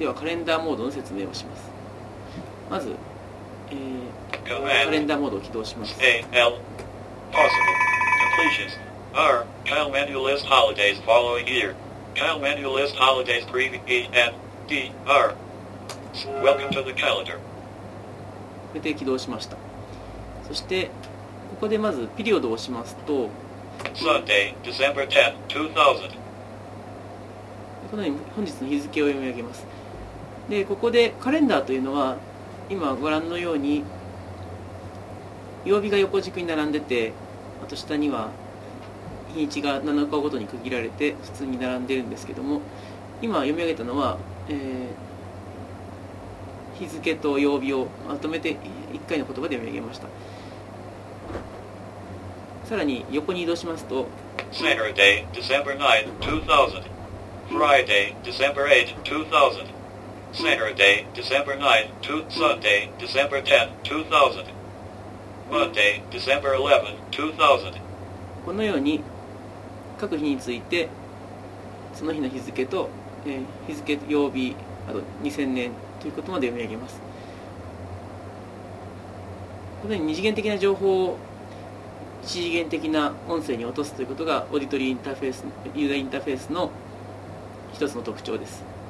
ではカレンダーモードの説明をします。まず、カレンダーモードを起動します。 AL Possible Completions R Kyle Manual List Holidays Following Year Kyle Manual List Holidays Preview ENDR Welcome to the Calendar これで起動しました。そしてここでまずピリオドを押しますと Sunday December 10, 2000 このように本日の日付を読み上げます。でここでカレンダーというのは今ご覧のように曜日が横軸に並んでて、あと下には日にちが7日ごとに区切られて普通に並んでいるんですけども、今読み上げたのは、日付と曜日をまとめて1回の言葉で読み上げました。さらに横に移動しますと Saturday December 9, 2000 Friday December 8, 2000 Saturday December 9, Sunday December 10, 2000 Monday December 11, 2000 このように各日についてその日の日付と、日付曜日あと2000年ということまで読み上げます。このように二次元的な情報を一次元的な音声に落とすということがオーディトリーインターフェースユーザーインターフェースの一つの特徴です。